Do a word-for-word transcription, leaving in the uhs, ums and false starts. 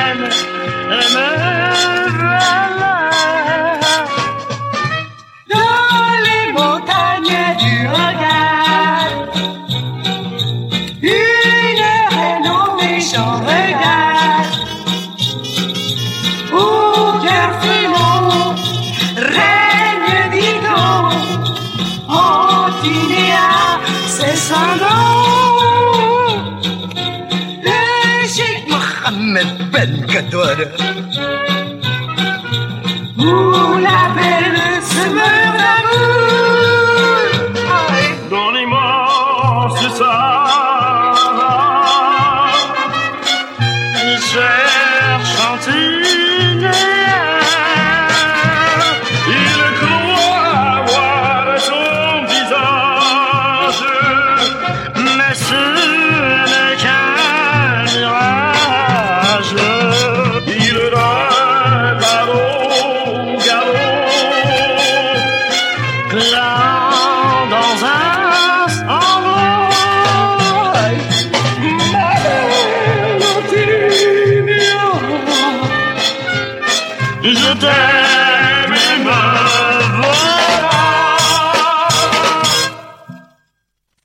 viennent et me veulent dans les montagnes du regard. Une renommée sans regard, au cœur filon règne dit-on, Antinéa, c'est son nom. Le Cheikh Mohammed Ben Kadouara, où la belle se meurt d'amour dans l'immense Sahara. Il cherche Antinéa, il croit voir son visage, mais ce n'est qu'un mirage. Il repart au galop, clan dans un envol. Ma belle Antinéa, je t'aime.